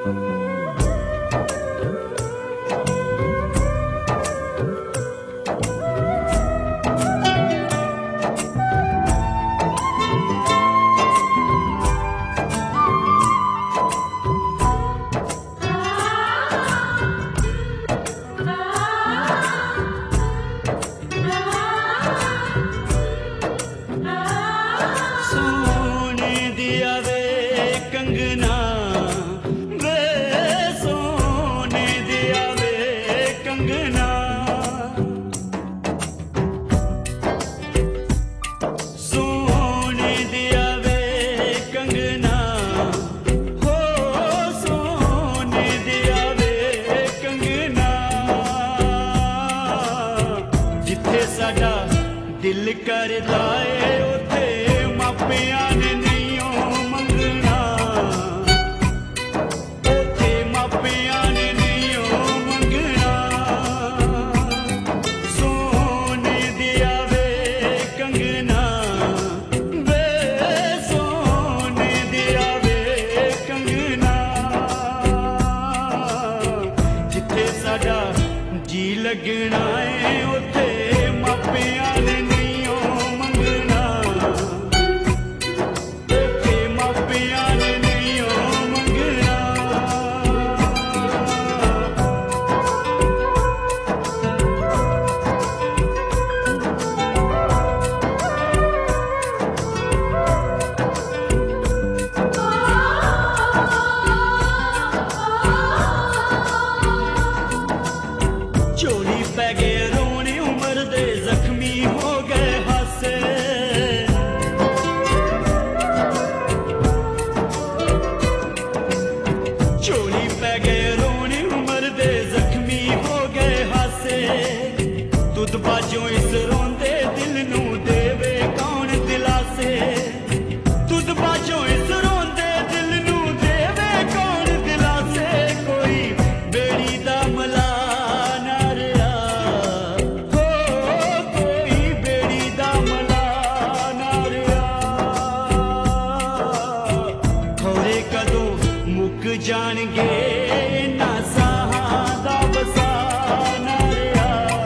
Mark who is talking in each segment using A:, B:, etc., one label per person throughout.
A: दिल करदा ए उथे मापियां ने नहीं मंगना, उथे मापियां ने नहीं मंगना। सोने दिया वे कंगना, वे सोने दिया वे कंगना, जिथे साडा जी लगना है उथे मापियां ने बाजों इस रोंदे दिल नू देवे कौन दिलासे, तुद बाजों इस रोंदे दिल नू देवे कौन दिलासे। कोई बेड़ी दा मला ना रहा हो, कोई बेड़ी दा मला ना रहा, खौरे कदों मुक जाणगे ना साहां दा वसा ना रहा,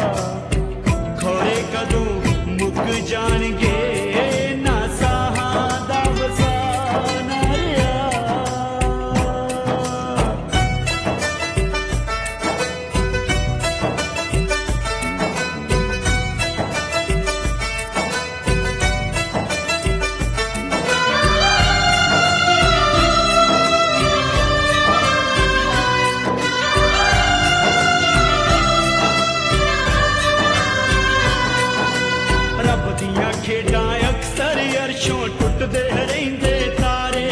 A: कदों मुक जाणगे ना साहां दा वसा ना रहा। खेडां अक्सर अरशों टुटदे रहिंदे तारे,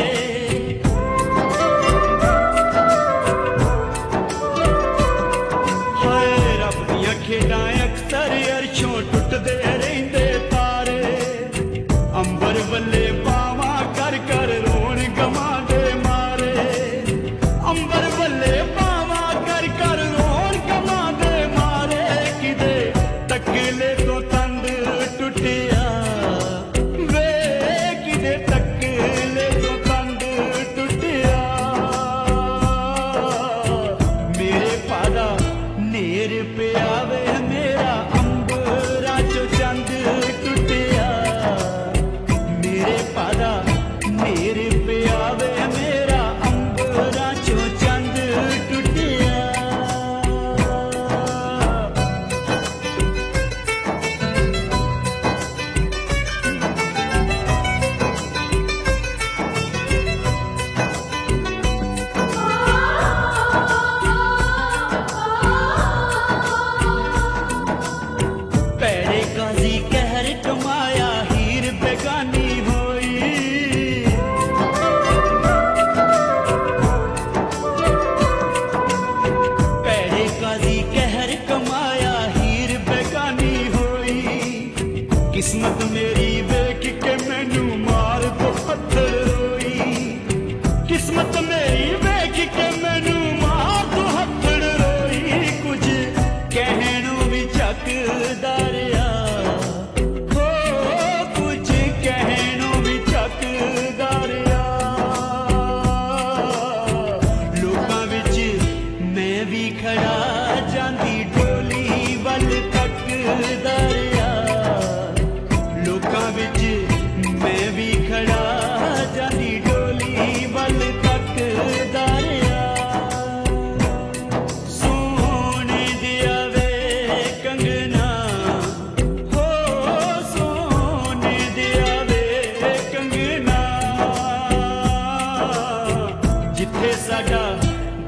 A: हाय रब दियां खेडां अक्सर अरशों टुटदे रहिंदे तारे। अंबर वल्ले पावां कर कर रोण गमां दे मारे, अंबर वल्ले पावां कर कर रोण गमां दे मारे। किदे तकले तो तंद टुटिया, किस्मत मेरी वेख के मैनू मार दो पत्थर रोई, किस्मत मेरी वेख के मैनू मार दो पत्थर रोई। कुछ कहनों भी चकदा रहा हो, कुछ कहनों भी चकदा रहा। लोकां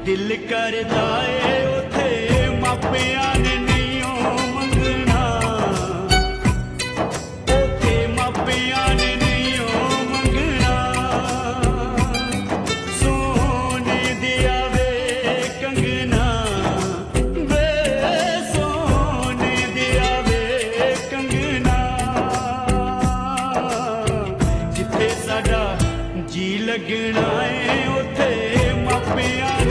A: दिल करदा ए उथे मापियां ने नहीं मंगना, उथे मापियां ने नहीं मंगना। सोने दिया वे कंगना, वे सोने दिया वे कंगना। जिथे साडा जी लगना है उथे मापियां